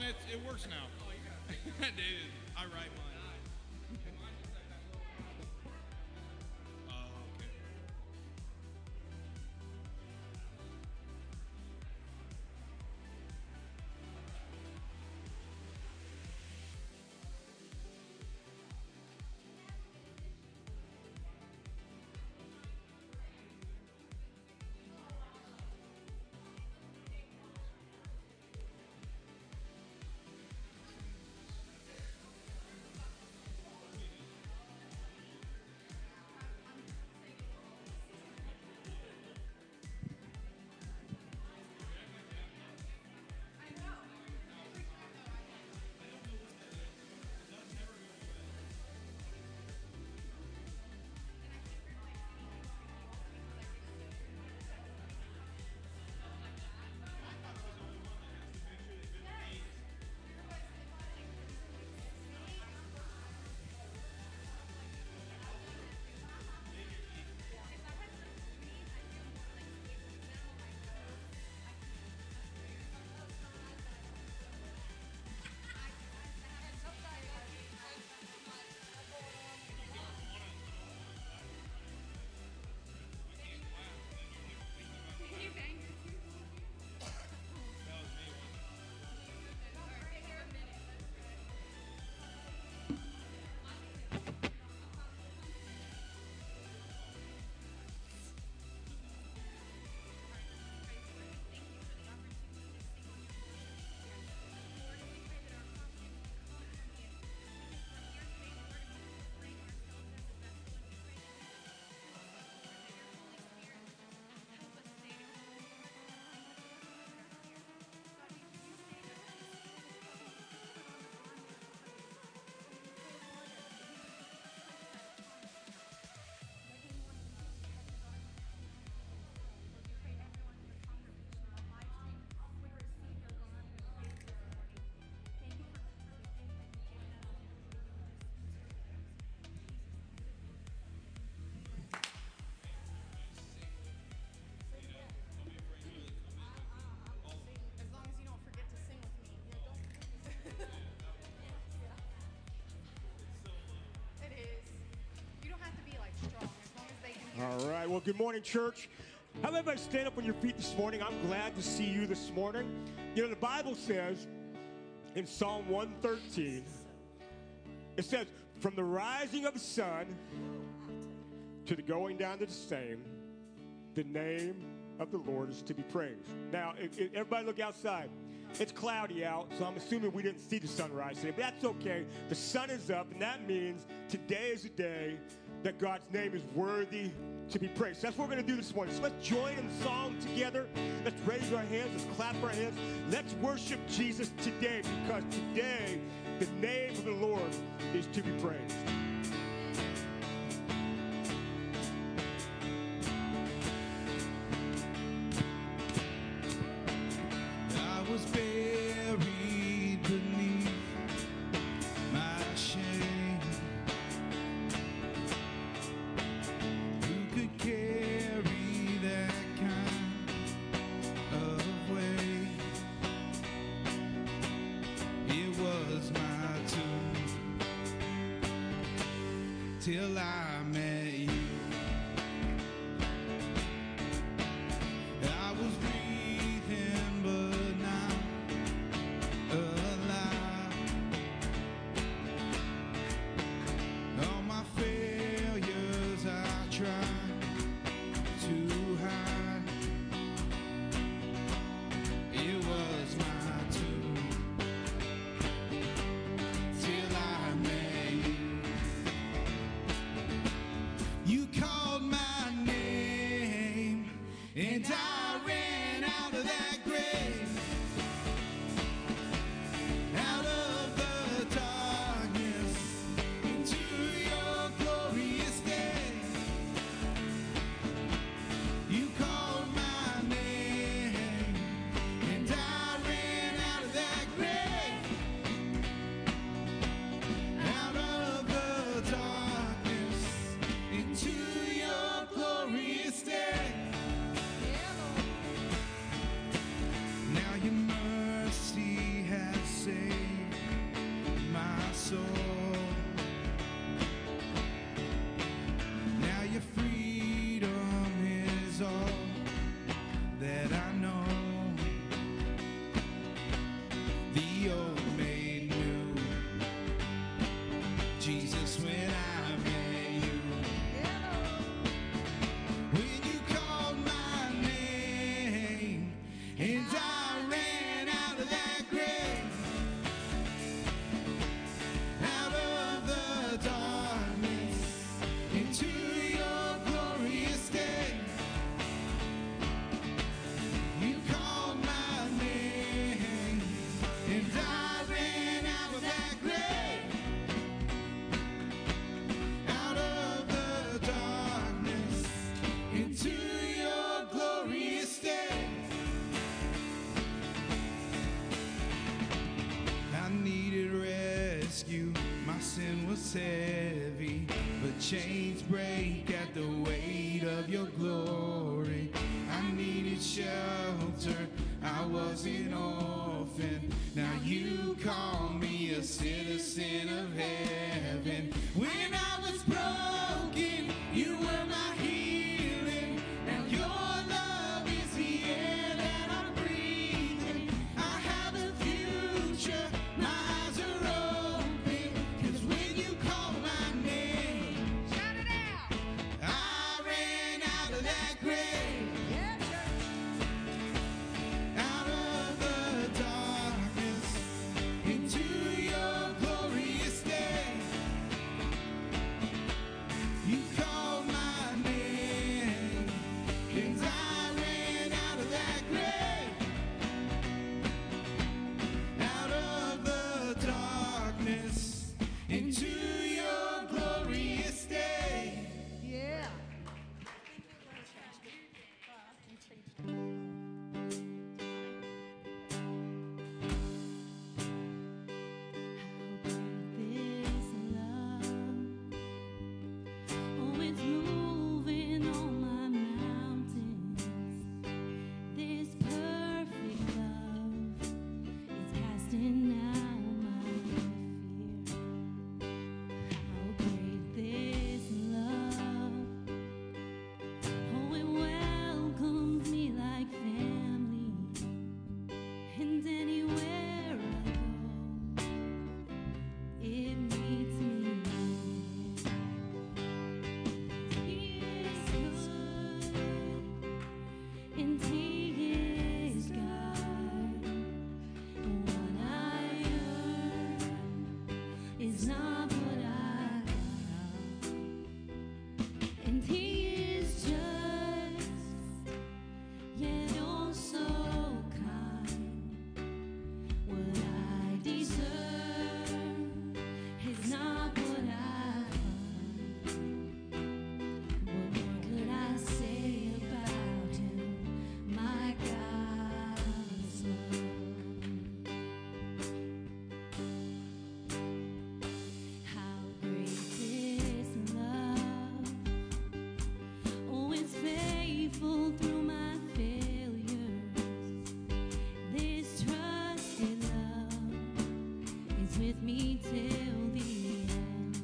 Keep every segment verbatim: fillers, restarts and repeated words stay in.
it, it works now. Dude, I write mine. All right. Well, good morning, church. Have everybody stand up on your feet this morning. I'm glad to see you this morning. You know, the Bible says in Psalm one thirteen, it says, from the rising of the sun to the going down to the same, the name of the Lord is to be praised. Now, it, it, everybody look outside. It's cloudy out, so I'm assuming we didn't see the sunrise today, but that's okay. The sun is up, and that means today is a day that God's name is worthy to be praised. So that's what we're going to do this morning. So let's join in song together. Let's raise our hands. Let's clap our hands. Let's worship Jesus today, because today the name of the Lord is to be praised. I was buried beneath my shame. Who could carry that kind of weight? It was my tomb till I met you. I was breathing, but not alive. All my failures I tried to hide. It was my tomb till I met you. heavy, but chains break at the weight of your glory. I needed shelter, I was an orphan. Now you call me a citizen of heaven. When I was broken, you were my healing. Now your love is the air that I'm breathing. I have a future, my eyes are open. 'Cause when you call my name, shout it out. I ran out of that grave, out of the darkness, into your glorious day. You called my name, and I ran out of that grave, out of the darkness, into your glorious day. Yeah. This love, oh, it's moving on my mountains. This perfect love is casting out my fear. How great this love, oh, it welcomes me like family, and anywhere I go, it meets me there. He is good, and He is God. What I earn is not what I got, and He is just, yet also kind. What I deserve is not what I find. What more could I say about Him? My God is love. How great this love, oh, it's faithful through my failures. This trusted love is with me till the end.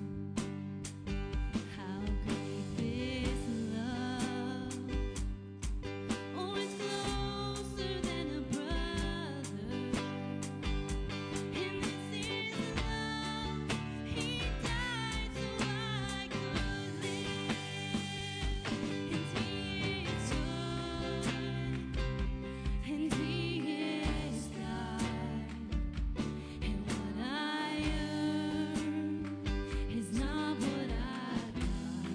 How great this love, oh, it's closer than a brother. And this is love, He died so I could live. And He is good, and He is God. And what I earn is not what I got.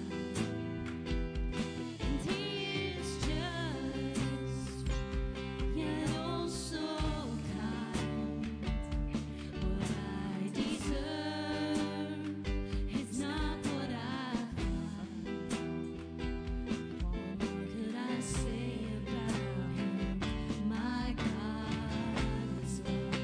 And He is just, yet also kind. What I deserve is not what I find. What more could I say about Him? My God is love.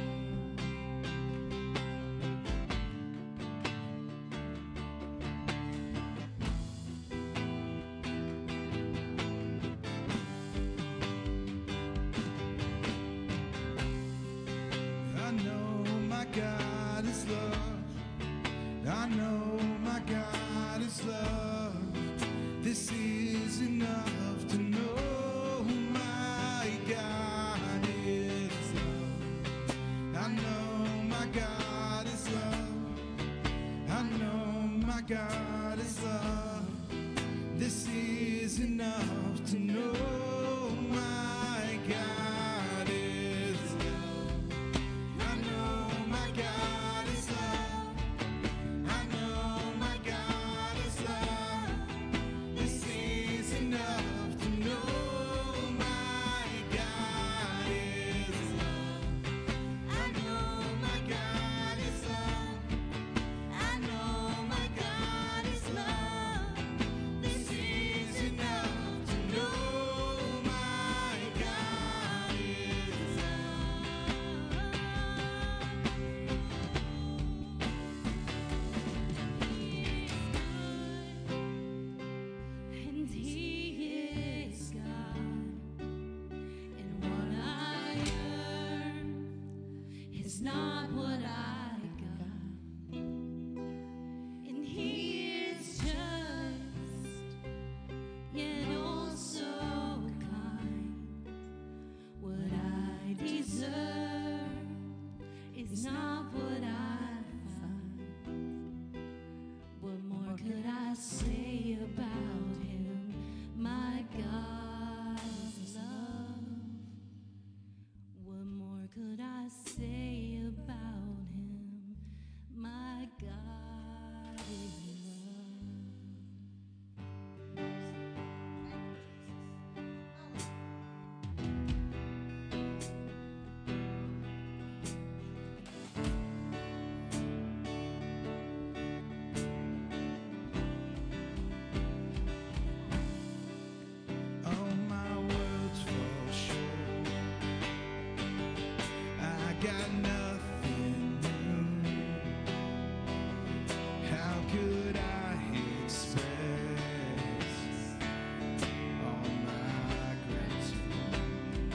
I know my God is love. I know my God is love. This is enough to know my God is love. I know my God is love. I know my God is love. This is enough to know my God is love. I know my God is love. I know my God is love. This is enough to know my God is love. I know my God is love. I know my God is love. This is enough to know my God not what I got. And He is just, yet also kind. What I deserve is not what I find. What more could I say about Him, my God's love? What more could I say about Him, my God is love? All my words fall short. I got nothing new. How could I express all my gratitude?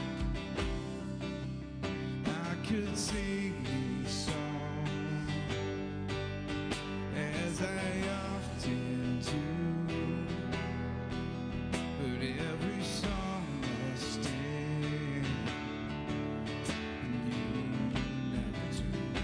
I could sing these songs as I often do, but every song must end, and you never do.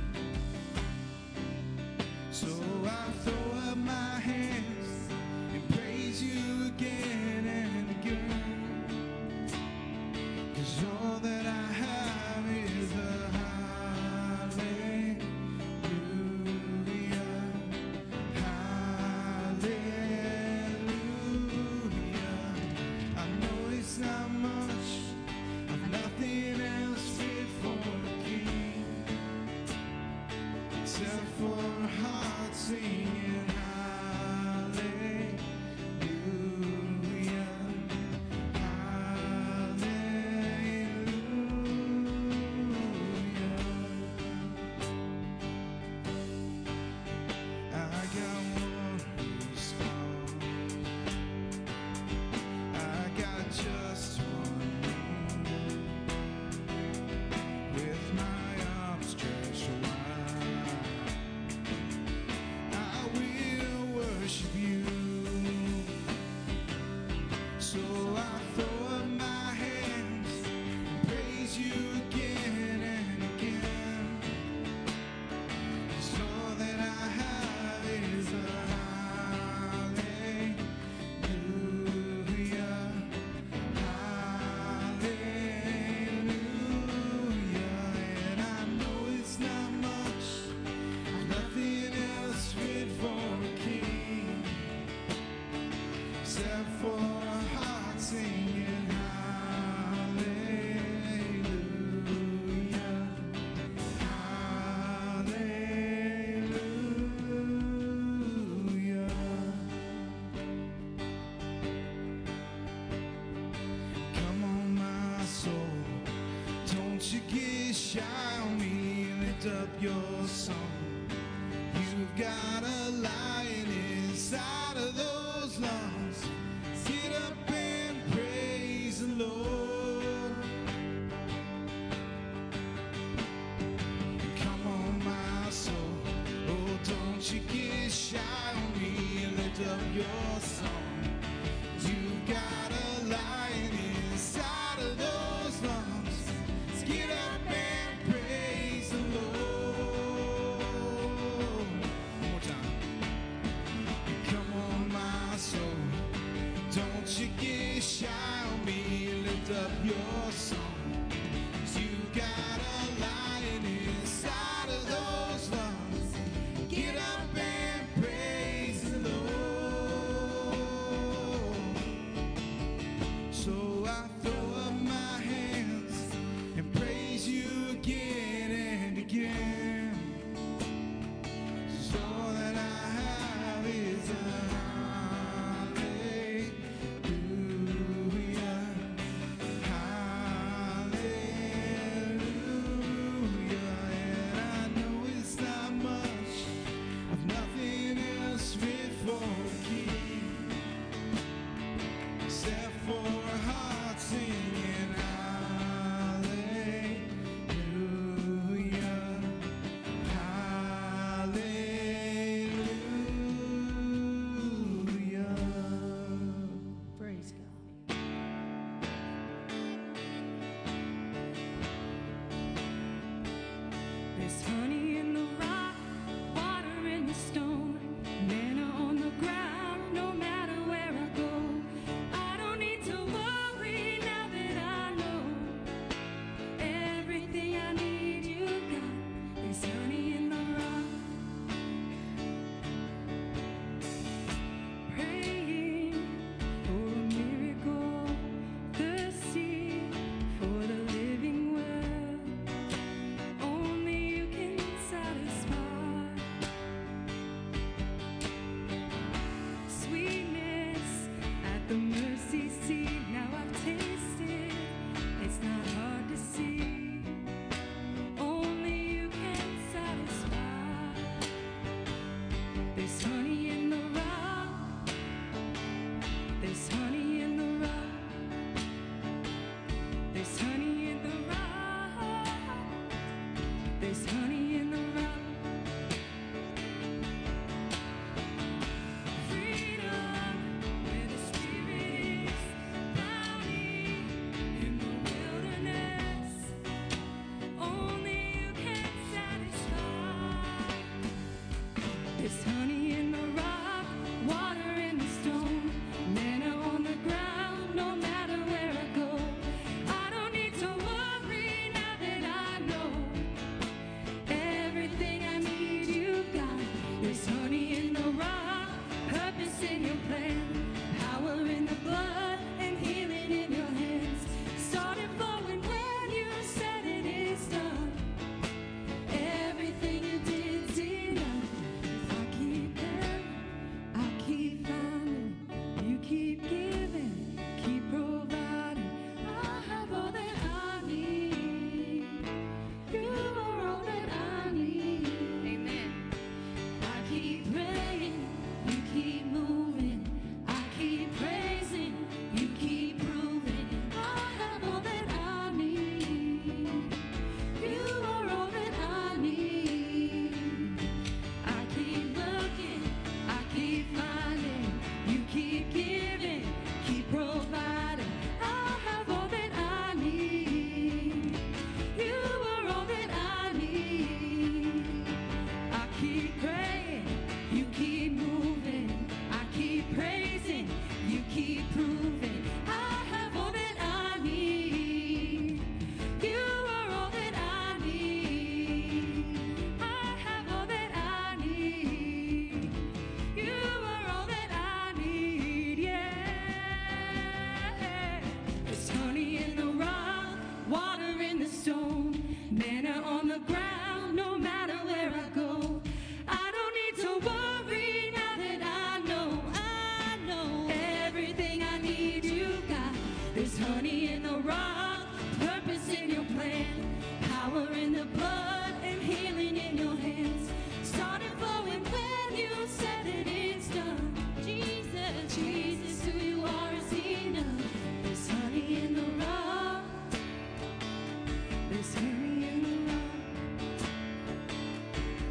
So I throw up my hands and praise you again and again, 'cause all that I have is a hallelujah, hallelujah. I know it's not much, I've nothing else fit for a king, except for a heart singing hallelujah, hallelujah. I got one response, I got just one move, with my arms stretched wide, I will worship you. So I throw up my hands and praise you again and again, 'cause all that I have is a hallelujah, hallelujah. And I know it's not much, nothing else fit for a king, except for a heart singing hallelujah, hallelujah. Come on, my soul, don't you get shy on me, lift up your song. You've got a lion inside of those lungs. Get up and praise the Lord. Come on, my soul, oh, don't you get shy on me, lift up your song. You've got a lion inside of those lungs. Get up and praise the Lord. One more time. Come on, my soul, don't you get shy on me, lift up your song. You got a lion inside of those lungs. Get up and praise the Lord.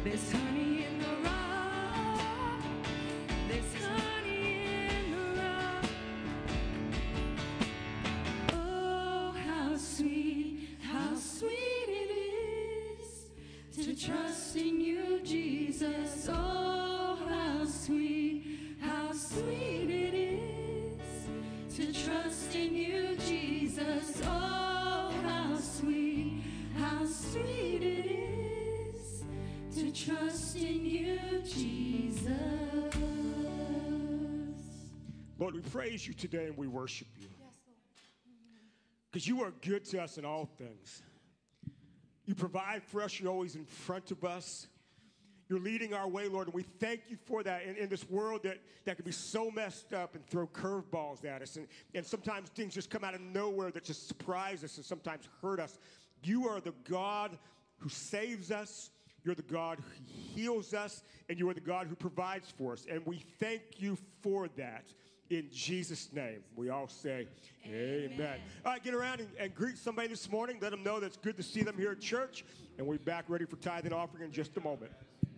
There's honey in the rock. There's honey in the rock. Oh, how sweet, how sweet it is to trust in you, Jesus. Oh, how sweet, how sweet it is to trust in you, Jesus. Oh, how sweet, how sweet it is to trust in you, Jesus. Lord, we praise you today and we worship you. Because you are good to us in all things. You provide for us. You're always in front of us. You're leading our way, Lord, and we thank you for that in, in this world that, that can be so messed up and throw curveballs at us. And, and sometimes things just come out of nowhere that just surprise us and sometimes hurt us. You are the God who saves us. You're the God who heals us. And you are the God who provides for us. And we thank you for that. In Jesus' name, we all say amen. amen. All right, get around and, and greet somebody this morning. Let them know that it's good to see them here at church. And we'll be back ready for tithing and offering in just a moment.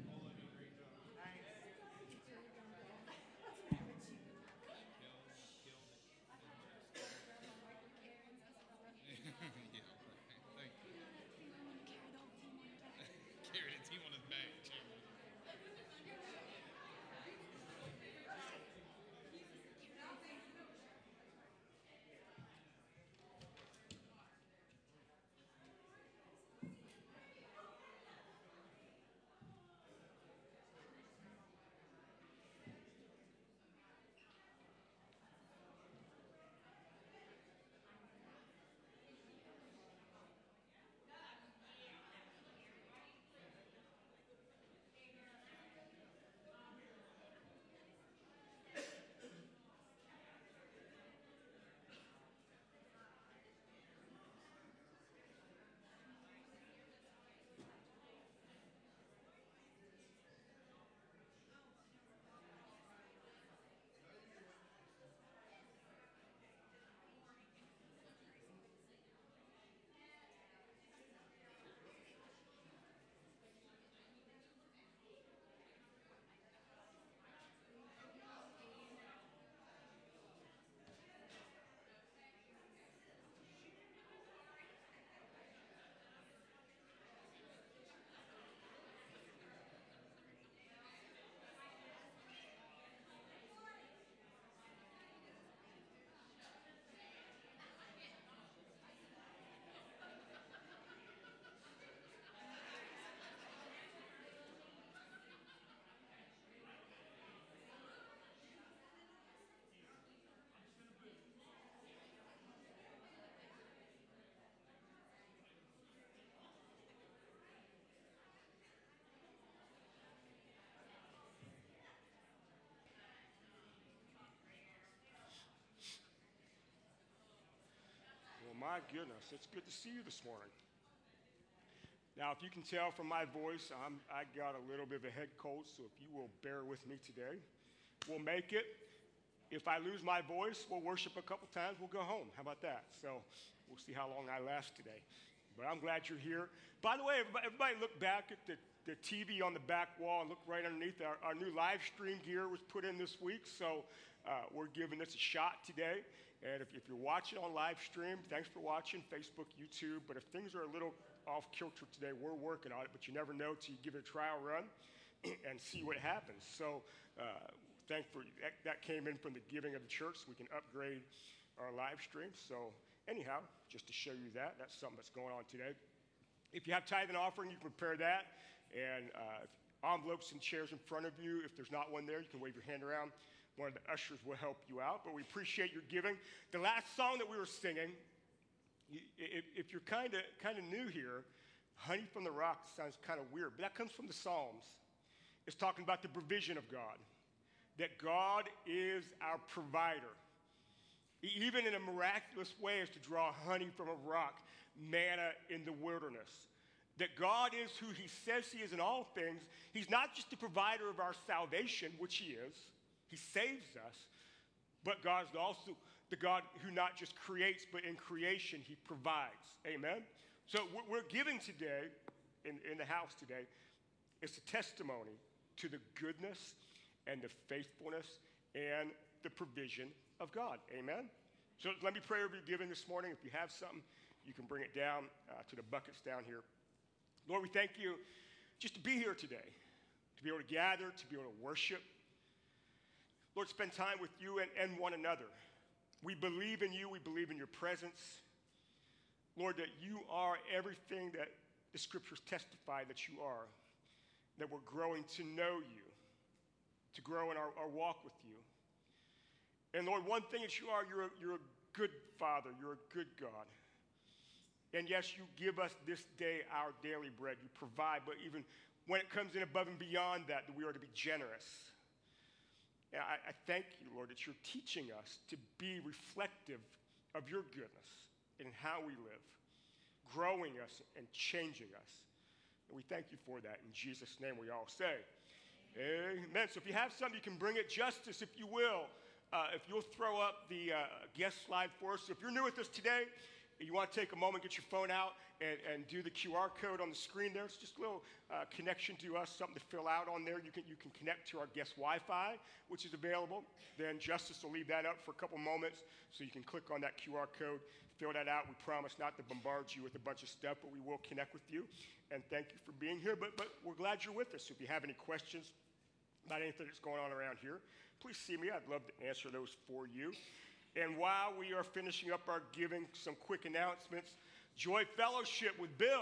My goodness, it's good to see you this morning. Now, if you can tell from my voice, I'm, I got a little bit of a head cold, so if you will bear with me today, we'll make it. If I lose my voice, we'll worship a couple times, we'll go home. How about that? So we'll see how long I last today. But I'm glad you're here. By the way, everybody, everybody look back at the, the T V on the back wall and look right underneath. Our, our new live stream gear was put in this week, so uh, we're giving this a shot today. And if, if you're watching on live stream, thanks for watching, Facebook, YouTube. But if things are a little off kilter today, we're working on it. But you never know till you give it a trial run and see what happens. So uh, thankful that, that came in from the giving of the church so we can upgrade our live stream. So anyhow, just to show you that, that's something that's going on today. If you have tithe and offering, you can prepare that. And uh, envelopes and chairs in front of you. If there's not one there, you can wave your hand around. One of the ushers will help you out, but we appreciate your giving. The last song that we were singing, you, if, if you're kind of kind of new here, Honey from the Rock sounds kind of weird, but that comes from the Psalms. It's talking about the provision of God, that God is our provider. Even in a miraculous way is to draw honey from a rock, manna in the wilderness. That God is who he says he is in all things. He's not just the provider of our salvation, which he is. He saves us, but God is also the God who not just creates, but in creation, he provides. Amen? So we're giving today, in, in the house today, It's a testimony to the goodness and the faithfulness and the provision of God. Amen? So let me pray over your giving this morning. If you have something, you can bring it down uh, to the buckets down here. Lord, we thank you just to be here today, to be able to gather, to be able to worship. Lord, spend time with you and, and one another. We believe in you. We believe in your presence. Lord, that you are everything that the scriptures testify that you are, that we're growing to know you, to grow in our, our walk with you. And Lord, one thing that you are, you're a, you're a good Father. You're a good God. And yes, you give us this day our daily bread. You provide, but even when it comes in above and beyond that, that we are to be generous. And I, I thank you, Lord, that you're teaching us to be reflective of your goodness in how we live, growing us and changing us. And we thank you for that. In Jesus' name we all say, amen. So if you have something, you can bring it. Justice, if you will. Uh, if you'll throw up the uh, guest slide for us. So if you're new with us today, you want to take a moment, get your phone out, and, and do the Q R code on the screen there. It's just a little uh, connection to us, something to fill out on there. You can, you can connect to our guest Wi-Fi, which is available. Then Justice will leave that up for a couple moments, so you can click on that Q R code, fill that out. We promise not to bombard you with a bunch of stuff, but we will connect with you. And thank you for being here. But, but we're glad you're with us. So if you have any questions about anything that's going on around here, please see me. I'd love to answer those for you. And while we are finishing up our giving, some quick announcements. Joy Fellowship with Bill.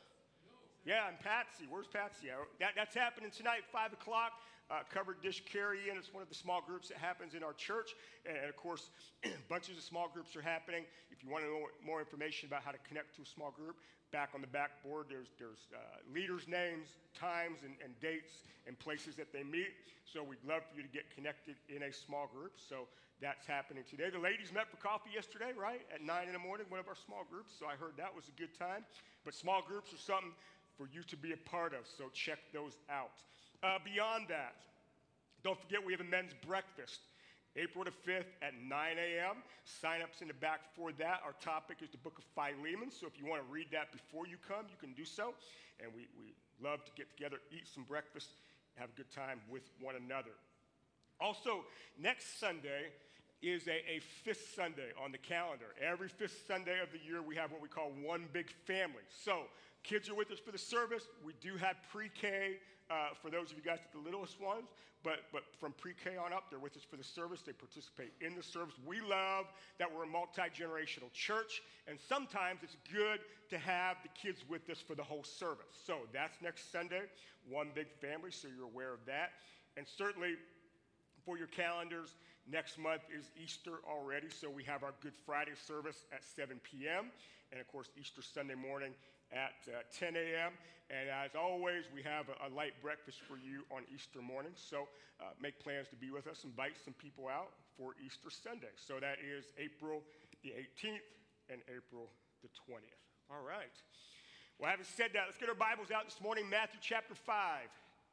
Yeah, and Patsy. Where's Patsy? That, that's happening tonight, five o'clock. Uh, covered dish carry-in. It's one of the small groups that happens in our church. And, and of course, bunches of small groups are happening. If you want to know more information about how to connect to a small group, back on the backboard, there's, there's uh, leaders' names, times, and, and dates, and places that they meet. So we'd love for you to get connected in a small group. So that's happening today. The ladies met for coffee yesterday, right? At nine in the morning, one of our small groups. So I heard that was a good time. But small groups are something for you to be a part of. So check those out. Uh, beyond that, don't forget we have a men's breakfast. April the fifth at nine a.m. Sign-ups in the back for that. Our topic is the book of Philemon. So if you want to read that before you come, you can do so. And we, we love to get together, eat some breakfast, have a good time with one another. Also, next Sunday is a, a fifth Sunday on the calendar. Every fifth Sunday of the year, we have what we call One Big Family. So kids are with us for the service. We do have pre-K uh, for those of you guys, the littlest ones. But, but from pre-K on up, they're with us for the service. They participate in the service. We love that we're a multi-generational church. And sometimes it's good to have the kids with us for the whole service. So that's next Sunday, One Big Family, so you're aware of that. And certainly, for your calendars, next month is Easter already, so we have our Good Friday service at seven p.m. and, of course, Easter Sunday morning at uh, ten a.m. And as always, we have a, a light breakfast for you on Easter morning, so uh, make plans to be with us, invite some people out for Easter Sunday. So that is April the eighteenth and April the twentieth. All right. Well, having said that, let's get our Bibles out this morning, Matthew chapter five.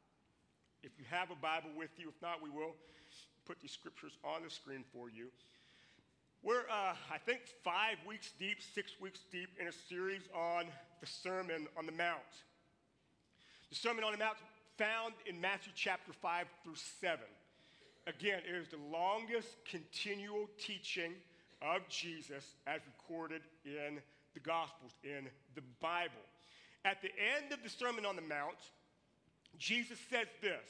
If you have a Bible with you, if not, we will put these scriptures on the screen for you. We're, uh, I think, five weeks deep, six weeks deep in a series on the Sermon on the Mount. The Sermon on the Mount found in Matthew chapter five through seven. Again, it is the longest continual teaching of Jesus as recorded in the Gospels, in the Bible. At the end of the Sermon on the Mount, Jesus says this: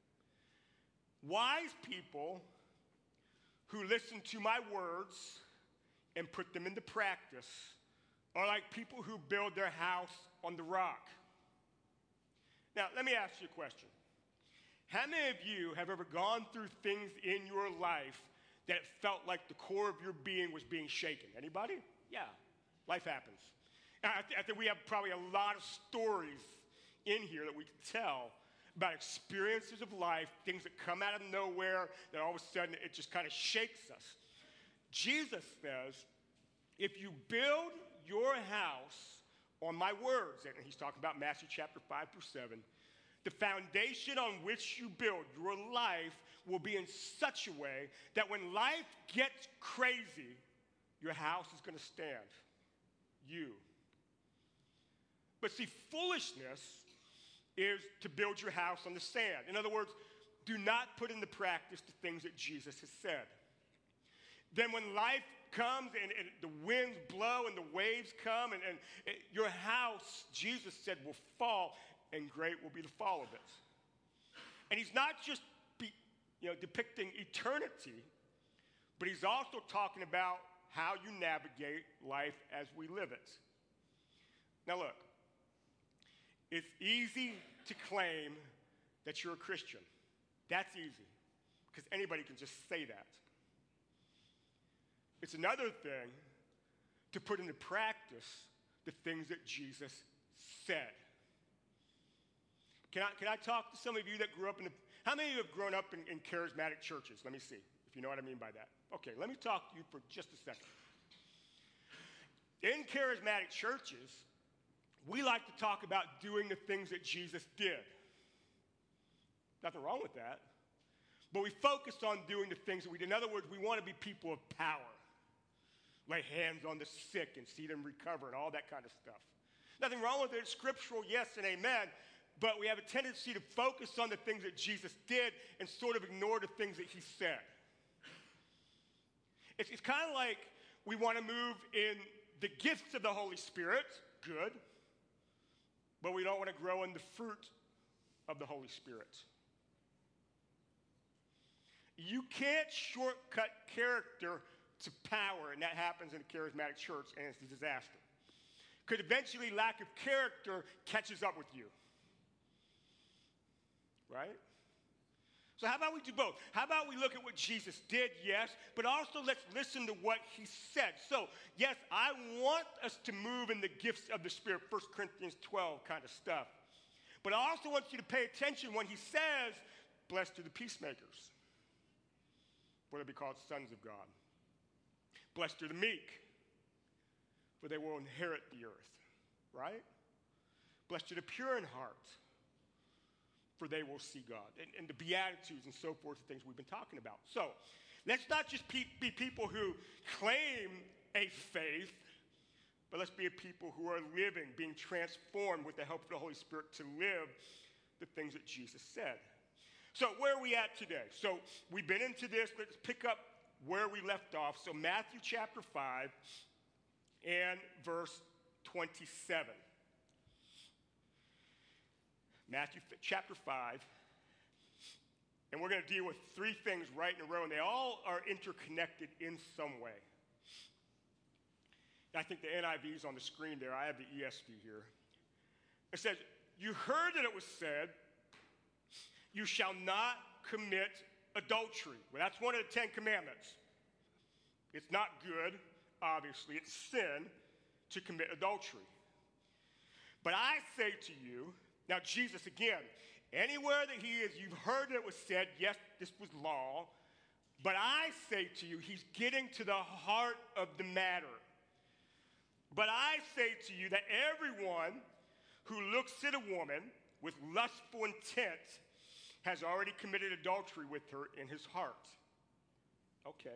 wise people who listen to my words and put them into practice are like people who build their house on the rock. Now, let me ask you a question. How many of you have ever gone through things in your life that it felt like the core of your being was being shaken? Anybody? Yeah, life happens. I, th- I think we have probably a lot of stories in here that we can tell about experiences of life, things that come out of nowhere, that all of a sudden it just kind of shakes us. Jesus says, if you build your house on my words, and he's talking about Matthew chapter five through seven, the foundation on which you build your life will be in such a way that when life gets crazy, your house is going to stand. You. But see, foolishness is to build your house on the sand. In other words, do not put into practice the things that Jesus has said. Then when life comes and, and the winds blow and the waves come and, and it, your house, Jesus said, will fall, and great will be the fall of it. And he's not just be, you know, depicting eternity, but he's also talking about how you navigate life as we live it. Now look, it's easy to claim that you're a Christian. That's easy, because anybody can just say that. It's another thing to put into practice the things that Jesus said. Can I, can I talk to some of you that grew up in the, how many of you have grown up in, in charismatic churches? Let me see, if you know what I mean by that. Okay, let me talk to you for just a second. In charismatic churches, we like to talk about doing the things that Jesus did. Nothing wrong with that. But we focus on doing the things that we did. In other words, we want to be people of power. Lay hands on the sick and see them recover and all that kind of stuff. Nothing wrong with it. It's scriptural, yes and amen. But we have a tendency to focus on the things that Jesus did and sort of ignore the things that he said. It's, it's kind of like we want to move in the gifts of the Holy Spirit, good, but we don't want to grow in the fruit of the Holy Spirit. You can't shortcut character to power, and that happens in a charismatic church, and it's a disaster. Because eventually lack of character catches up with you. Right? So how about we do both? How about we look at what Jesus did, yes, but also let's listen to what he said. So, yes, I want us to move in the gifts of the Spirit, First Corinthians twelve kind of stuff. But I also want you to pay attention when he says, blessed are the peacemakers, for they'll be called sons of God. Blessed are the meek, for they will inherit the earth, right? Blessed are the pure in heart, for they will see God. And, and the Beatitudes and so forth, the things we've been talking about. So let's not just be, be people who claim a faith, but let's be a people who are living, being transformed with the help of the Holy Spirit to live the things that Jesus said. So where are we at today? So we've been into this. Let's pick up where we left off. So Matthew chapter five and verse twenty-seven. Matthew chapter five. And we're going to deal with three things right in a row, and they all are interconnected in some way. I think the N I V is on the screen there. I have the E S V here. It says, you heard that it was said, you shall not commit adultery. Well, that's one of the Ten Commandments. It's not good, obviously. It's sin to commit adultery. But I say to you, now Jesus again, anywhere that he is, you've heard that it was said, yes, this was law. But I say to you, he's getting to the heart of the matter. But I say to you that everyone who looks at a woman with lustful intent has already committed adultery with her in his heart. Okay.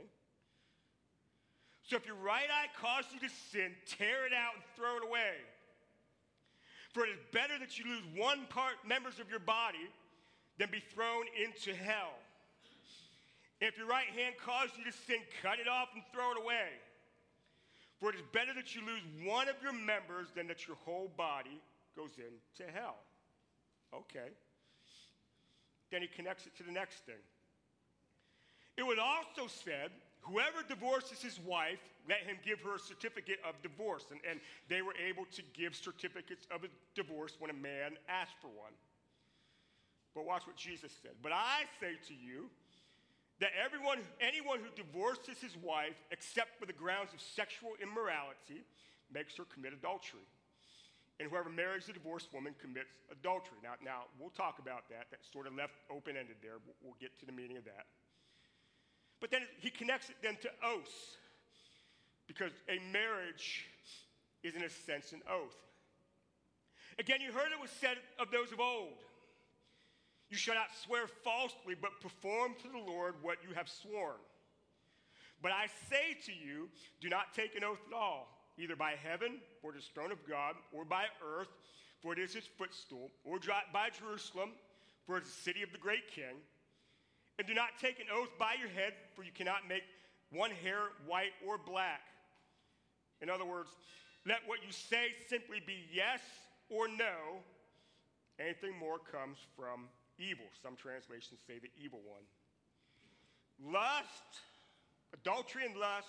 So if your right eye causes you to sin, tear it out and throw it away. For it is better that you lose one part, members of your body, than be thrown into hell. If your right hand causes you to sin, cut it off and throw it away. For it is better that you lose one of your members than that your whole body goes into hell. Okay. Then he connects it to the next thing. It was also said, whoever divorces his wife, let him give her a certificate of divorce. And, and they were able to give certificates of a divorce when a man asked for one. But watch what Jesus said. But I say to you that everyone, anyone who divorces his wife, except for the grounds of sexual immorality, makes her commit adultery. And whoever marries a divorced woman commits adultery. Now, now we'll talk about that. That's sort of left open-ended there. We'll, we'll get to the meaning of that. But then he connects it then to oaths, because a marriage is, in a sense, an oath. Again, you heard it was said of those of old, you shall not swear falsely, but perform to the Lord what you have sworn. But I say to you, do not take an oath at all, either by heaven, or the throne of God, or by earth, for it is his footstool, or drive by Jerusalem, for it is the city of the great king. And do not take an oath by your head, for you cannot make one hair white or black. In other words, let what you say simply be yes or no. Anything more comes from evil. Some translations say the evil one. Lust, adultery and lust,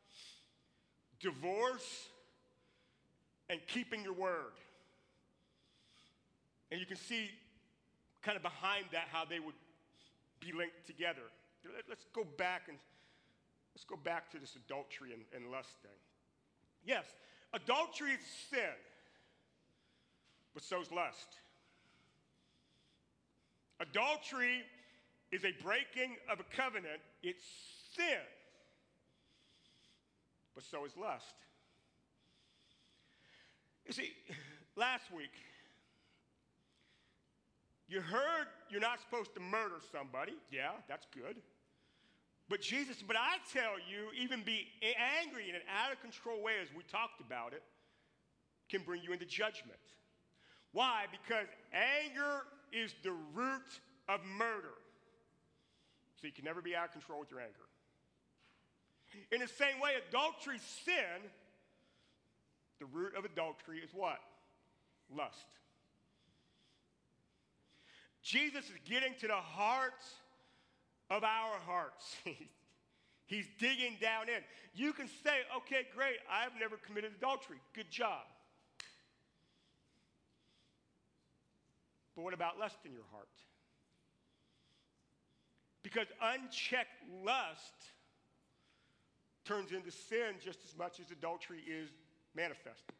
divorce, and keeping your word. And you can see kind of behind that how they would be linked together. Let's go back and let's go back to this adultery and, and lust thing. Yes, adultery is sin, but so is lust. Adultery is a breaking of a covenant. It's sin, but so is lust. You see, last week, you heard you're not supposed to murder somebody. Yeah, that's good. But Jesus, but I tell you, even be angry in an out of control way, as we talked about it, can bring you into judgment. Why? Because anger is the root of murder. So you can never be out of control with your anger. In the same way, adultery, sin, the root of adultery is what? Lust. Jesus is getting to the heart of our hearts. He's digging down in. You can say, okay, great, I've never committed adultery. Good job. But what about lust in your heart? Because unchecked lust turns into sin just as much as adultery is manifested.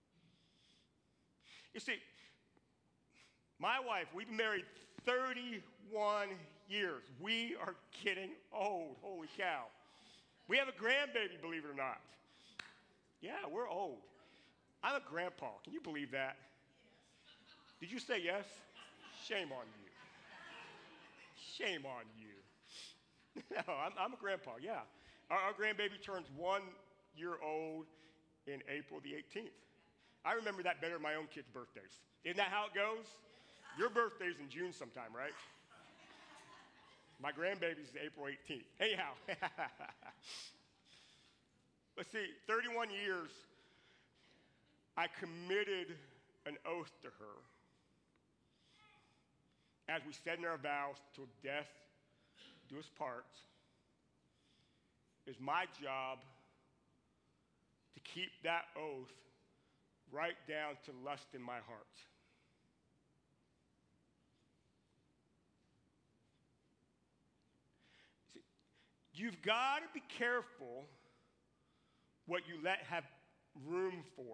You see, my wife, we've been married thirty-one years. We are getting old. Holy cow. We have a grandbaby, believe it or not. Yeah, we're old. I'm a grandpa. Can you believe that? Did you say yes? Shame on you. Shame on you. No, I'm, I'm a grandpa, yeah. Our, our grandbaby turns one year old in April the eighteenth. I remember that better than my own kids' birthdays. Isn't that how it goes? Your birthday's in June sometime, right? My grandbaby's April eighteenth. Anyhow. Let's see, thirty-one years, I committed an oath to her. As we said in our vows, till death do us part, it's my job to keep that oath right down to lust in my heart. See, you've got to be careful what you let have room for.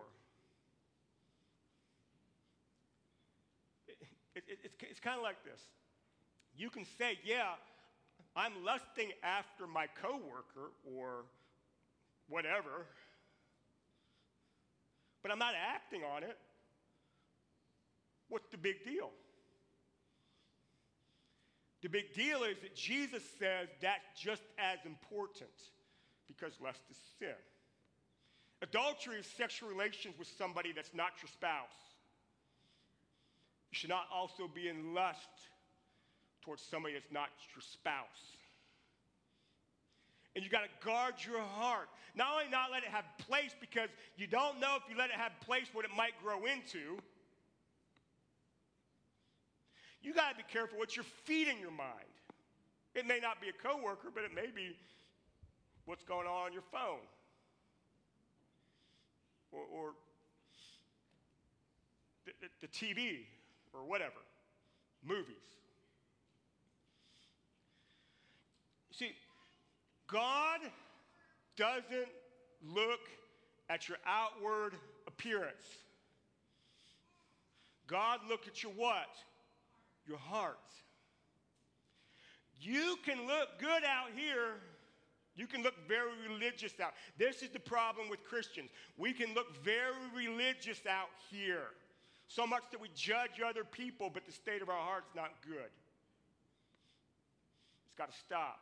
It, it, it's it's kind of like this. You can say, yeah, I'm lusting after my coworker or whatever, but I'm not acting on it. What's the big deal? The big deal is that Jesus says that's just as important because lust is sin. Adultery is sexual relations with somebody that's not your spouse. You should not also be in lust towards somebody that's not your spouse. And you got to guard your heart. Not only not let it have place, because you don't know if you let it have place what it might grow into. You got to be careful what you're feeding your mind. It may not be a coworker, but it may be what's going on on your phone. Or, or the, the, the T V, or whatever, movies. See, God doesn't look at your outward appearance. God looks at your what? Your heart. You can look good out here. You can look very religious out. This is the problem with Christians. We can look very religious out here. So much that we judge other people, but the state of our heart's not good. It's got to stop.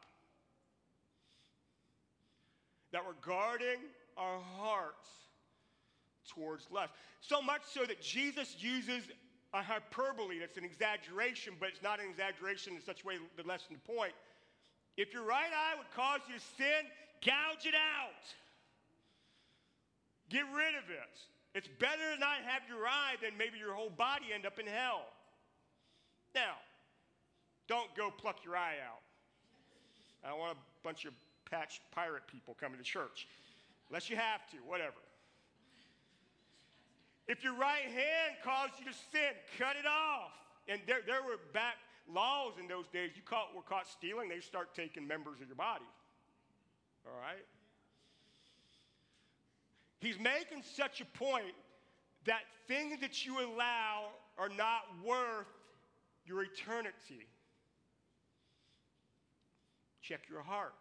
That we're guarding our hearts towards lust. So much so that Jesus uses a hyperbole. That's an exaggeration, but it's not an exaggeration in such a way to lessen the point. If your right eye would cause you to sin, gouge it out. Get rid of it. It's better to not have your eye than maybe your whole body end up in hell. Now, don't go pluck your eye out. I don't want a bunch of patched pirate people coming to church. Unless you have to, whatever. If your right hand caused you to sin, cut it off. And there, there were back laws in those days. You caught, were caught stealing, they start taking members of your body. All right? He's making such a point that things that you allow are not worth your eternity. Check your heart.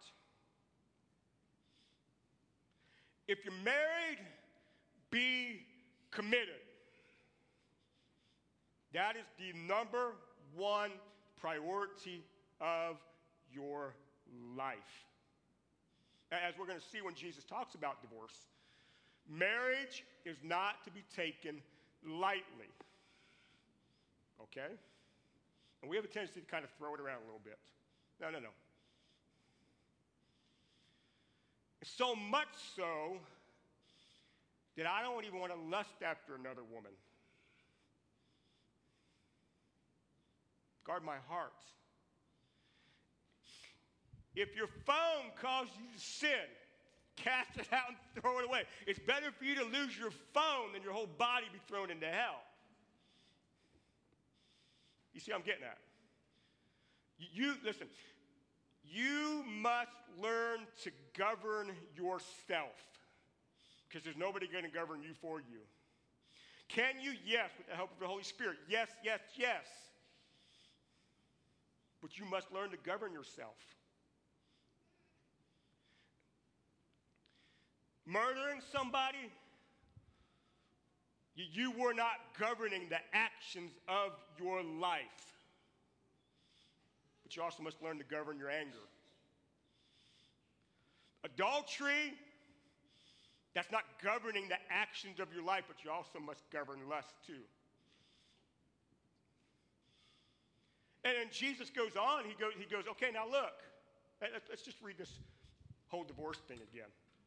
If you're married, be committed. That is the number one priority of your life. As we're going to see when Jesus talks about divorce, marriage is not to be taken lightly. Okay? And we have a tendency to kind of throw it around a little bit. No, no, no. So much so that I don't even want to lust after another woman. Guard my heart. If your phone causes you to sin, cast it out and throw it away. It's better for you to lose your phone than your whole body be thrown into hell. You see what I'm getting at? You, you listen, you must learn to govern yourself because there's nobody going to govern you for you. Can you? Yes, with the help of the Holy Spirit. Yes, yes, yes. But you must learn to govern yourself. Murdering somebody, you, you were not governing the actions of your life. But you also must learn to govern your anger. Adultery, that's not governing the actions of your life, but you also must govern lust too. And then Jesus goes on, he goes, he goes okay, now look, let's just read this whole divorce thing again.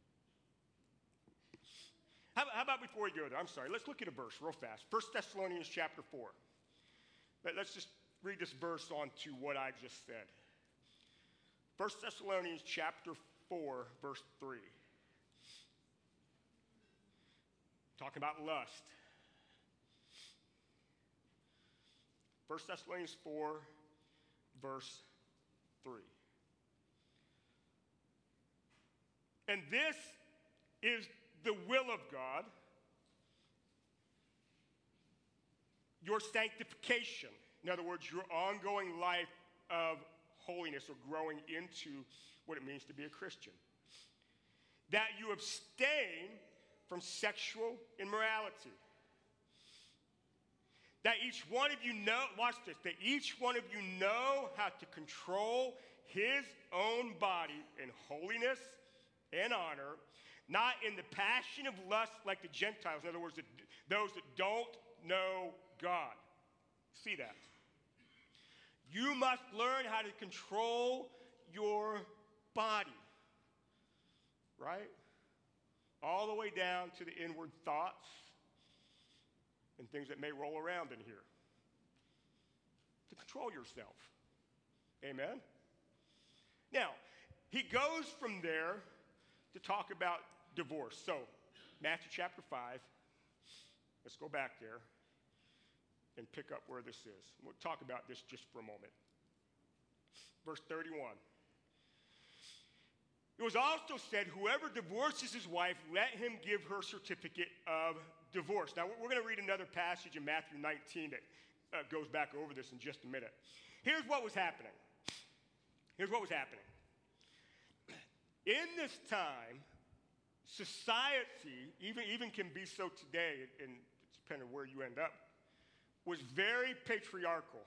How, how about before we go there, I'm sorry, let's look at a verse real fast. First Thessalonians chapter four. Let, let's just read this verse on to what I just said. First Thessalonians chapter four, verse three. Talking about lust. First Thessalonians four, verse three. And this is the will of God, your sanctification. In other words, your ongoing life of holiness or growing into what it means to be a Christian. That you abstain from sexual immorality. That each one of you know, watch this, that each one of you know how to control his own body in holiness and honor, not in the passion of lust like the Gentiles. In other words, those that don't know God. See that? You must learn how to control your body. Right? All the way down to the inward thoughts and things that may roll around in here. To control yourself. Amen? Now, he goes from there to talk about divorce. So, Matthew chapter five. Let's go back there and pick up where this is. We'll talk about this just for a moment. Verse thirty-one. It was also said, whoever divorces his wife, let him give her certificate of divorce. Now, we're going to read another passage in Matthew nineteen that uh, goes back over this in just a minute. Here's what was happening. Here's what was happening. In this time, society, even, even can be so today, and depending on where you end up, was very patriarchal.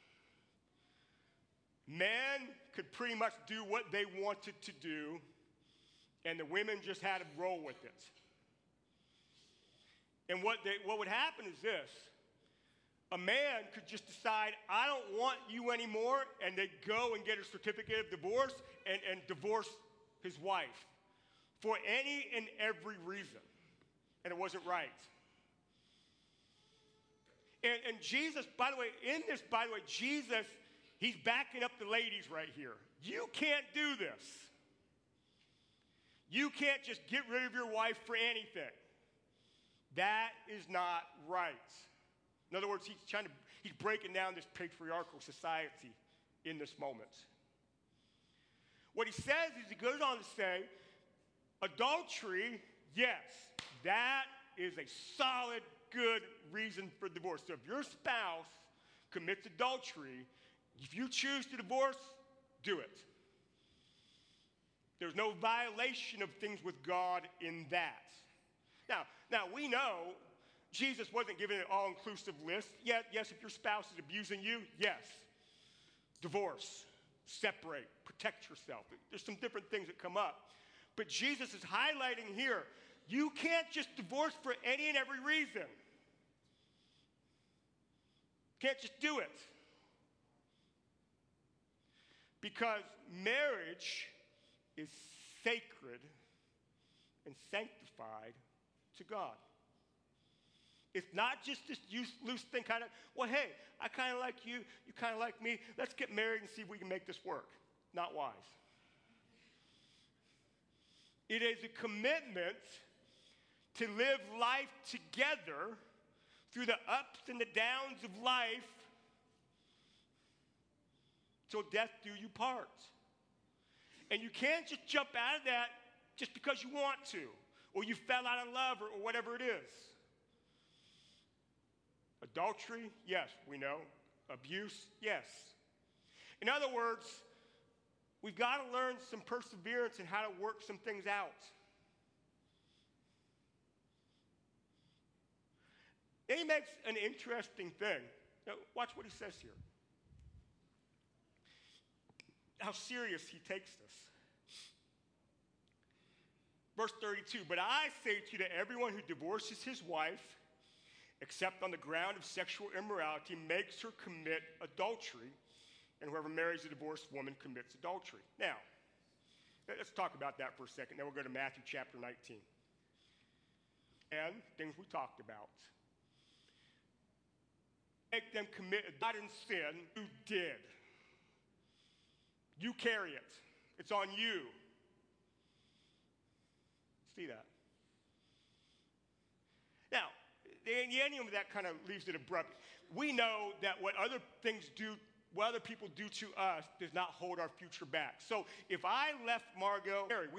Men could pretty much do what they wanted to do, and the women just had to roll with it. And what, they, what would happen is this. A man could just decide, I don't want you anymore, and they'd go and get a certificate of divorce and, and divorce his wife for any and every reason. And it wasn't right. And, and Jesus, by the way, in this, by the way, Jesus, he's backing up the ladies right here. You can't do this. You can't just get rid of your wife for anything. That is not right. In other words, he's trying to, he's breaking down this patriarchal society in this moment. What he says is, he goes on to say, adultery, yes, that is a solid, good reason for divorce. So if your spouse commits adultery, if you choose to divorce, do it. There's no violation of things with God in that. Now, now we know Jesus wasn't giving an all-inclusive list. Yet, yes, if your spouse is abusing you, yes. Divorce, separate, protect yourself. There's some different things that come up. But Jesus is highlighting here, you can't just divorce for any and every reason. Can't just do it. Because marriage is sacred and sanctified to God. It's not just this loose thing, kind of, well, hey, I kind of like you, you kind of like me, let's get married and see if we can make this work. Not wise. It is a commitment to live life together through the ups and the downs of life till death do you part. And you can't just jump out of that just because you want to, or you fell out of love, or, or whatever it is. Adultery, yes, we know. Abuse, yes. In other words, we've got to learn some perseverance in how to work some things out. And he makes an interesting thing. Now, watch what he says here. How serious he takes this. Verse thirty-two, but I say to you that everyone who divorces his wife, except on the ground of sexual immorality, makes her commit adultery, and whoever marries a divorced woman commits adultery. Now, let's talk about that for a second. Then we'll go to Matthew chapter nineteen. And things we talked about. Make them commit not in sin, you did. You carry it. It's on you. See that? Now, the ending of that kind of leaves it abrupt. We know that what other things do, what other people do to us does not hold our future back. So if I left Margot, Mary, we